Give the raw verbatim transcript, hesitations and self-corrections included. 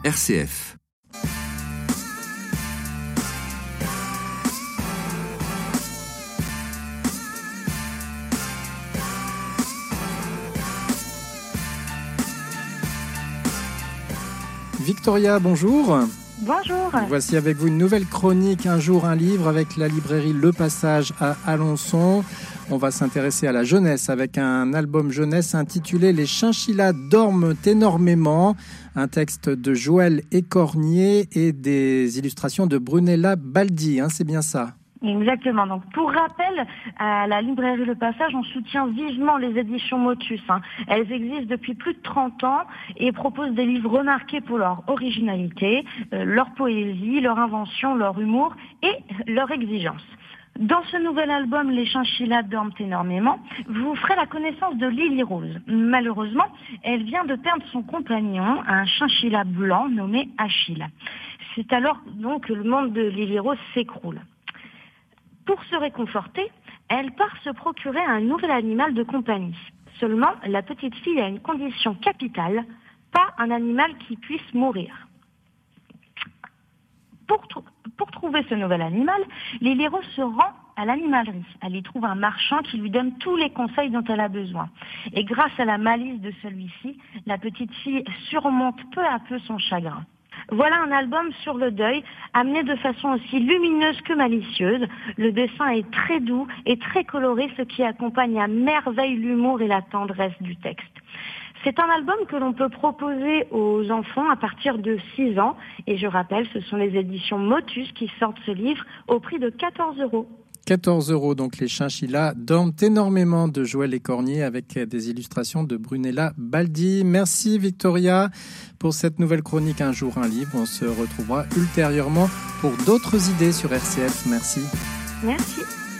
R C F. Victoria, bonjour. Bonjour. Voici avec vous une nouvelle chronique, un jour un livre, avec la librairie Le Passage à Alençon. On va s'intéresser à la jeunesse avec un album jeunesse intitulé « Les chinchillas dorment énormément », un texte de Joël Écornier et des illustrations de Brunella Baldi, hein, c'est bien ça? Exactement. Donc, pour rappel, à la librairie Le Passage, on soutient vivement les éditions Motus. Hein. Elles existent depuis plus de trente ans et proposent des livres remarqués pour leur originalité, euh, leur poésie, leur invention, leur humour et leur exigence. Dans ce nouvel album, Les chinchillas dorment énormément, vous ferez la connaissance de Lily Rose. Malheureusement, elle vient de perdre son compagnon, un chinchilla blanc nommé Achille. C'est alors donc que le monde de Lily Rose s'écroule. Pour se réconforter, elle part se procurer un nouvel animal de compagnie. Seulement, la petite fille a une condition capitale, pas un animal qui puisse mourir. Pour, tr- pour trouver ce nouvel animal, Lily Rose se rend à l'animalerie. Elle y trouve un marchand qui lui donne tous les conseils dont elle a besoin. Et grâce à la malice de celui-ci, la petite fille surmonte peu à peu son chagrin. Voilà un album sur le deuil, amené de façon aussi lumineuse que malicieuse. Le dessin est très doux et très coloré, ce qui accompagne à merveille l'humour et la tendresse du texte. C'est un album que l'on peut proposer aux enfants à partir de six ans. Et je rappelle, ce sont les éditions Motus qui sortent ce livre au prix de quatorze euros. quatorze euros, donc Les chinchillas dorment énormément de Joël Écornier avec des illustrations de Brunella Baldi. Merci Victoria pour cette nouvelle chronique Un jour un livre. On se retrouvera ultérieurement pour d'autres idées sur R C F. Merci. Merci.